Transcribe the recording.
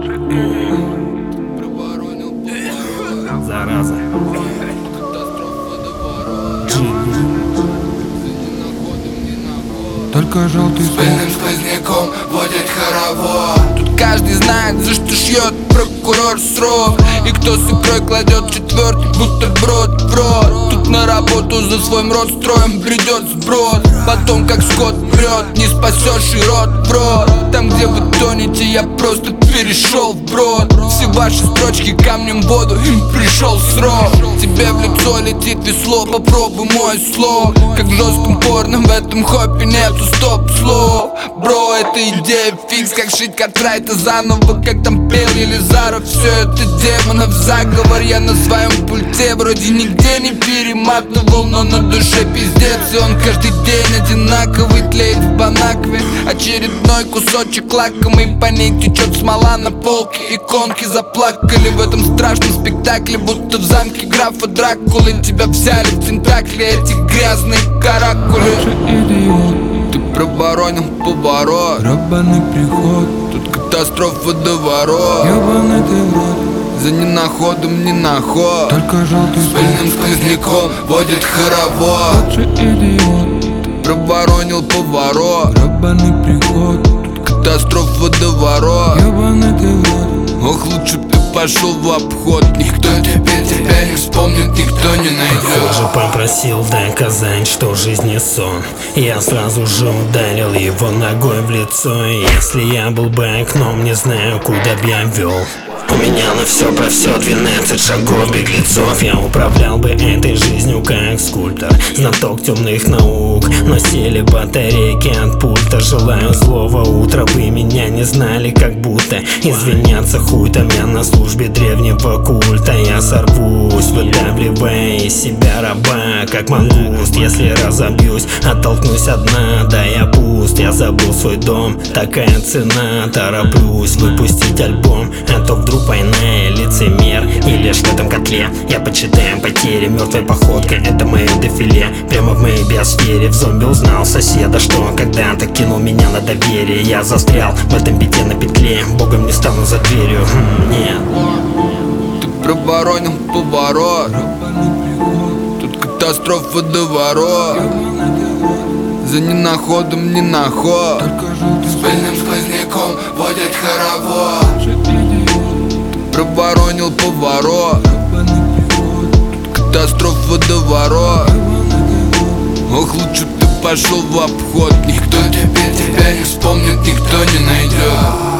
Зараза. Только желтый с пыльным сквозняком водит хоровод. Тут каждый знает, за что шьет прокурор срок. И кто с икрой кладет четвертый бутерброд в рот. Тут на работу за свой род строем придет сброд. Потом как скот прет, не спасешь и рот в рот. Там где вы тонете, я просто перешел вброд. Все ваши строчки камнем в воду, им пришел срок. Тебе в лицо летит весло, попробуй мой слог. Как в жестком порно, в этом хопе нету стоп-слов. Бро, это идея фикс, как шить Картрайта заново, как там пел Елизаров. Все это демонов заговор, я на своем пульте вроде нигде не перематывал, но на душе пиздец. И он каждый день одинаковый, тлеет в банакве. Очередной кусочек лакомый, по ней течет смола на полке. Иконки заплакали в этом страшном спектакле, будто в замке графа Дракулы. Тебя взяли в тентакли эти грязные каракули. идиот, Ты проборонил поворот, гребаный приход. тут катастрофа водоворот. Ёбаный ты в рот, За ненаходом не наход. только желтый С пыльным сквозняком водит хоровод. идиот, Проборонил поворот, гребаный приход. тут катастрофа водоворот. Ёбаный ты в рот, Ох, лучше ты пошел в обход. Никто теперь тебя не вспомнит, никто не найдет. Уже попросил доказать, что жизнь не сон. Я сразу же ударил его ногой в лицо. И если я был бы окном, не знаю, куда б я вел. У меня на все про все 12 шагов беглецов. Я управлял бы этой жизнью как скульптор, знаток темных наук, но сели батарейки от пульта. Желаю злого утра, вы меня не знали, как будто извиняться хуй там. Я на службе древнего культа. Я сорвусь, выдавливая из себя раба, как мангуст. Если разобьюсь, оттолкнусь от дна. Да я пуст, я забыл свой дом, такая цена. Тороплюсь выпустить альбом, а то вдруг война и лицемер. И лишь в этом котле я почитаю потери. Мертвой походкой это мое дефиле, прямо в моей биосфере. В зомби узнал соседа, что когда-то кинул меня на доверие. Я застрял в этом бите на петле, богом не стану за дверью. Нет. Ты проборонил поворот, тут катастрофа водоворот. За ненаходом не наход, с пыльным сквозняком водит хоровод. Проборонил поворот, тут катастрофа водоворот. Ох, лучше ты пошел в обход. Никто теперь тебя не вспомнит, никто не найдет.